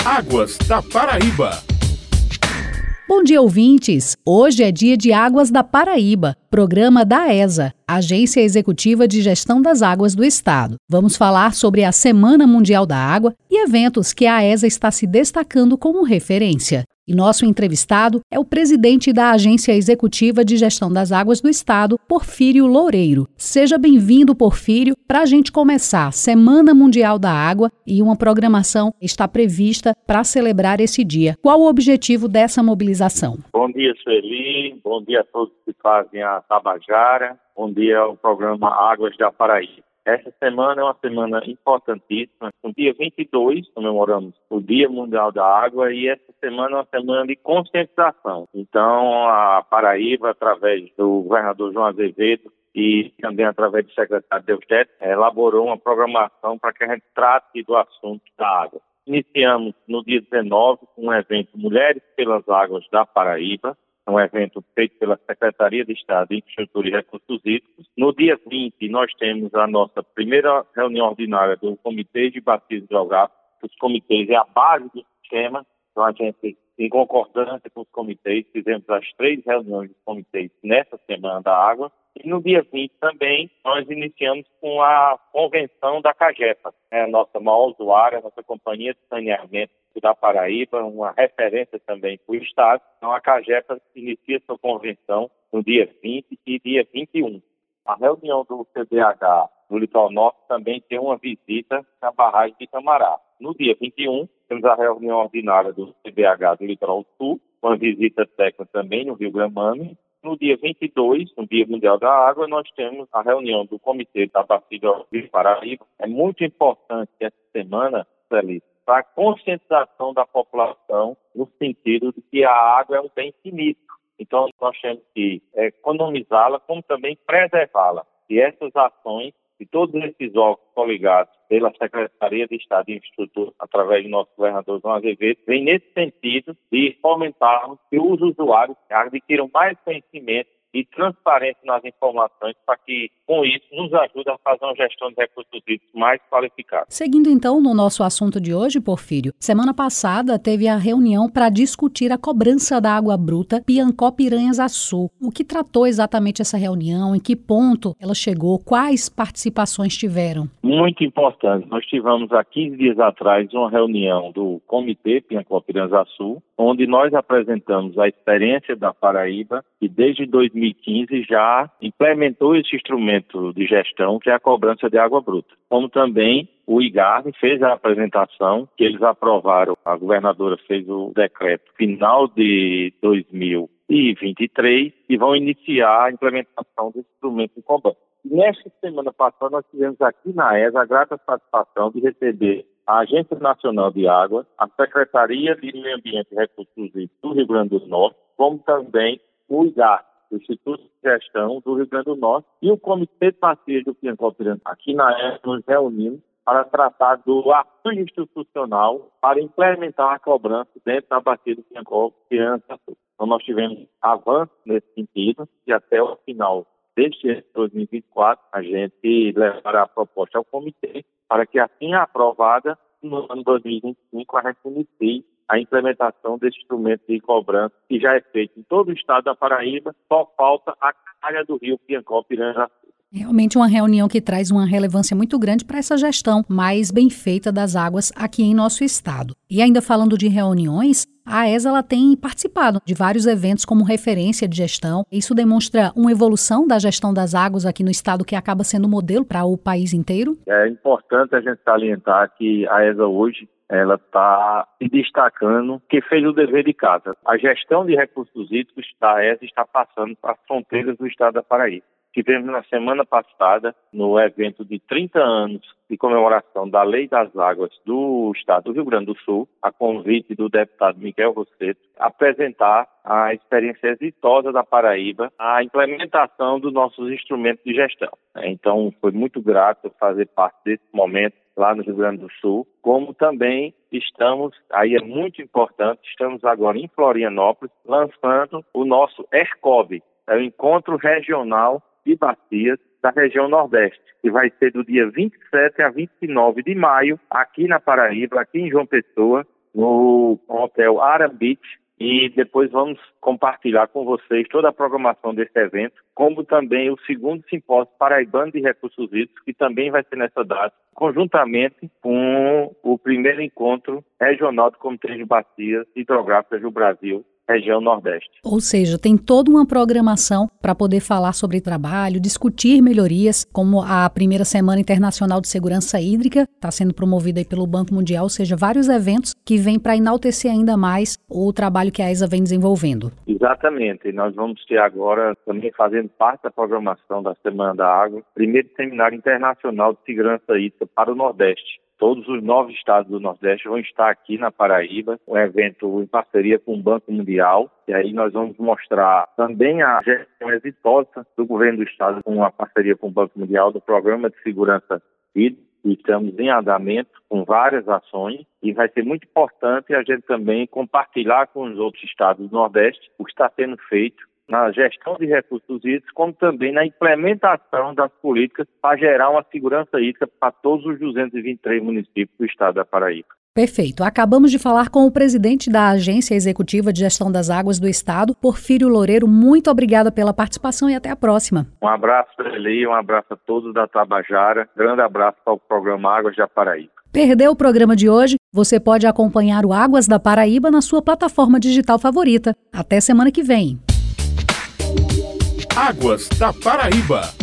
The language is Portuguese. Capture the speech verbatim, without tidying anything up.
Águas da Paraíba. Bom dia, ouvintes! Hoje é dia de Águas da Paraíba, programa da AESA, Agência Executiva de Gestão das Águas do Estado. Vamos falar sobre a Semana Mundial da Água e eventos que a AESA está se destacando como referência. E nosso entrevistado é o presidente da Agência Executiva de Gestão das Águas do Estado, Porfírio Loureiro. Seja bem-vindo, Porfírio. Para a gente começar, Semana Mundial da Água e uma programação está prevista para celebrar esse dia. Qual o objetivo dessa mobilização? Bom dia, Sueli. Bom dia a todos que fazem a Tabajara. Bom dia ao programa Águas da Paraíba. Essa semana é uma semana importantíssima. No dia vinte e dois, comemoramos o Dia Mundial da Água e essa semana é uma semana de conscientização. Então, a Paraíba, através do governador João Azevedo e também através do secretário Deusdedit, elaborou uma programação para que a gente trate do assunto da água. Iniciamos no dia dezenove com um evento Mulheres pelas Águas da Paraíba, um evento feito pela Secretaria de Estado de Infraestrutura e Recursos Hídricos. No dia vinte, nós temos a nossa primeira reunião ordinária do Comitê de Bacias Hidrográficos. Os comitês é a base do sistema, então a gente, em concordância com os comitês, fizemos as três reuniões dos comitês nessa Semana da Água. E no dia vinte também, nós iniciamos com a convenção da CAGEPA, é a nossa maior usuária, a nossa companhia de saneamento da Paraíba, uma referência também para o Estado. Então, a CAGEPA inicia sua convenção no dia vinte e dia vinte e um. A reunião do C B H do Litoral Norte também tem uma visita na barragem de Camará. No dia vinte e um, temos a reunião ordinária do C B H do Litoral Sul, uma visita técnica também no Rio Gramame. No dia vinte e dois, no Dia Mundial da Água, nós temos a reunião do Comitê da Bacia do Paraíba. É muito importante essa semana, Felipe, para a conscientização da população no sentido de que a água é um bem finito. Então, nós temos que economizá-la, como também preservá-la. E essas ações de todos esses órgãos coligados pela Secretaria de Estado de Infraestrutura, através do nosso governador João Azevedo, vem nesse sentido de fomentarmos que os usuários adquiram mais conhecimento e transparência nas informações para que, com isso, nos ajude a fazer uma gestão de recursos hídricos mais qualificada. Seguindo, então, no nosso assunto de hoje, Porfírio, semana passada teve a reunião para discutir a cobrança da água bruta Piancó-Piranhas-Açu. O que tratou exatamente essa reunião? Em que ponto ela chegou? Quais participações tiveram? Muito importante. Nós tivemos há quinze dias atrás uma reunião do Comitê Piancó-Piranhas-Açu, onde nós apresentamos a experiência da Paraíba, que desde dois mil e quinze já implementou esse instrumento de gestão, que é a cobrança de água bruta. Como também o IGARNE fez a apresentação, que eles aprovaram, a governadora fez o decreto final de dois mil e vinte e três e vão iniciar a implementação desse instrumento de cobrança. Nesta semana passada, nós tivemos aqui na AESA a grata satisfação de receber a Agência Nacional de Água, a Secretaria de Meio Ambiente e Recursos Hídricos do Rio Grande do Norte, como também o IGARNE, o Instituto de Gestão do Rio Grande do Norte, e o Comitê de Bacias do Piancó-Piranhas. Aqui na AESA nos reunimos para tratar do apoio institucional para implementar a cobrança dentro da Bacia do Piancó-Piranhas. Então nós tivemos avanço nesse sentido e até o final deste ano de dois mil e vinte e quatro a gente levará a proposta ao comitê para que, assim aprovada, no ano dois mil e vinte e cinco a gente inicie a implementação desse instrumento de cobrança, que já é feito em todo o estado da Paraíba, só falta a calha do rio Piancó-Piranhas. Realmente uma reunião que traz uma relevância muito grande para essa gestão mais bem feita das águas aqui em nosso estado. E ainda falando de reuniões, a AESA ela tem participado de vários eventos como referência de gestão. Isso demonstra uma evolução da gestão das águas aqui no estado que acaba sendo modelo para o país inteiro? É importante a gente salientar que a AESA hoje ela está se destacando, que fez o dever de casa. A gestão de recursos hídricos da AESA está passando para as fronteiras do estado da Paraíba. Tivemos na semana passada, no evento de trinta anos de comemoração da Lei das Águas do Estado do Rio Grande do Sul, a convite do deputado Miguel Rosseto, apresentar a experiência exitosa da Paraíba, a implementação dos nossos instrumentos de gestão. Então, foi muito grato fazer parte desse momento lá no Rio Grande do Sul, como também estamos, aí é muito importante, estamos agora em Florianópolis, lançando o nosso ERCOB, é o Encontro Regional de Bacias da região Nordeste, que vai ser do dia vinte e sete a vinte e nove de maio, aqui na Paraíba, aqui em João Pessoa, no Hotel Arambit, e depois vamos compartilhar com vocês toda a programação desse evento, como também o segundo simpósio paraibano de recursos hídricos, que também vai ser nessa data, conjuntamente com o primeiro encontro regional de comitês de bacias hidrográficas do Brasil, região Nordeste. Ou seja, tem toda uma programação para poder falar sobre trabalho, discutir melhorias, como a primeira Semana Internacional de Segurança Hídrica, está sendo promovida aí pelo Banco Mundial, ou seja, vários eventos que vêm para enaltecer ainda mais o trabalho que a ESA vem desenvolvendo. Exatamente. Nós vamos ter agora, também fazendo parte da programação da Semana da Água, primeiro Seminário Internacional de Segurança Hídrica para o Nordeste. Todos os nove estados do Nordeste vão estar aqui na Paraíba, um evento em parceria com o Banco Mundial, e aí nós vamos mostrar também a gestão exitosa do governo do estado com a parceria com o Banco Mundial do Programa de Segurança Hídrica. Estamos em andamento com várias ações e vai ser muito importante a gente também compartilhar com os outros estados do Nordeste o que está sendo feito na gestão de recursos hídricos, como também na implementação das políticas para gerar uma segurança hídrica para todos os duzentos e vinte e três municípios do estado da Paraíba. Perfeito. Acabamos de falar com o presidente da Agência Executiva de Gestão das Águas do Estado, Porfírio Loureiro. Muito obrigada pela participação e até a próxima. Um abraço, Eli, um abraço a todos da Tabajara. Grande abraço para o programa Águas da Paraíba. Perdeu o programa de hoje? Você pode acompanhar o Águas da Paraíba na sua plataforma digital favorita. Até semana que vem. Águas da Paraíba.